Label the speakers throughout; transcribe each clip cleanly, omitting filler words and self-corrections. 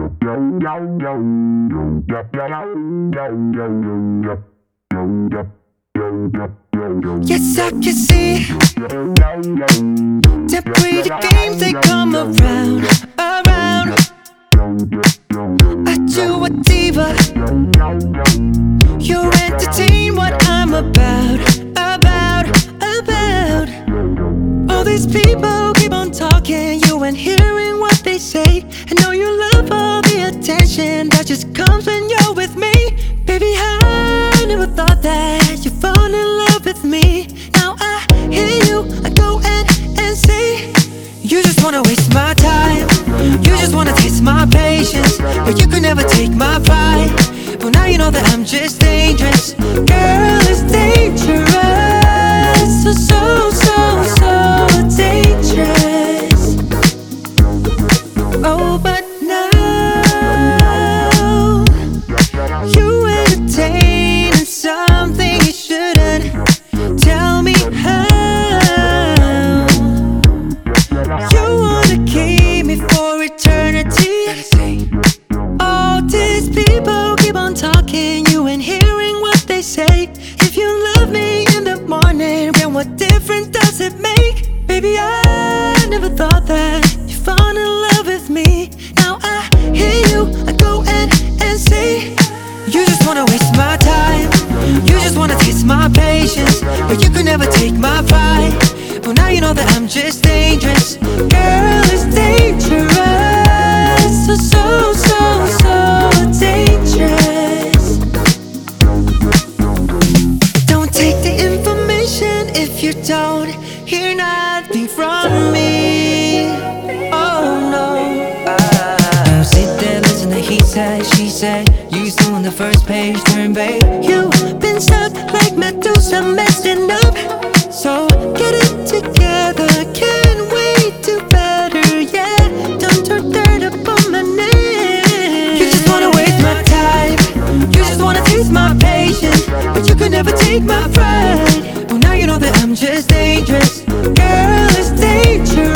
Speaker 1: Yes, I can see the pretty games they come around. Are you a diva? You entertain what I'm about. All these people keep on talking, you ain't hearing what they say. I know you love all the attention that just comes when you're with me. Baby, I never thought that you'd fall in love with me. Now I hear you, I go and say, you just wanna waste my time, you just wanna taste my patience, but you could never take my pride. Well, now you know that I'm just dangerous. Girl, it's dangerous. So dangerous. Oh, but now you entertain something you shouldn't. Tell me how. You wanna keep me for eternity. All these people keep on talking, you ain't hearing what they say. If you love me in the morning, then what difference does it make? Baby, I never thought that you'd fall in love with me. Now I hear you, I go and say, you just wanna waste my time, you just wanna taste my patience, but you could never take my pride. Well, now you know that I'm just dangerous. Girl, it's dangerous. So dangerous. Don't take the information if you don't hear nothing from me. Oh no. Now sit there, listen to he said, she said. You still on the first page, turn babe. You've been stuck like Medusa, messing up. So get it together, can't wait to better, yeah. Don't turn dirt up on my name. You just wanna waste my time, you just wanna taste my patience, but you could never take my pride. Well, now you know that I'm just dangerous. Girl, it's dangerous.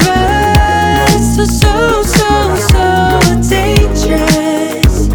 Speaker 1: So dangerous.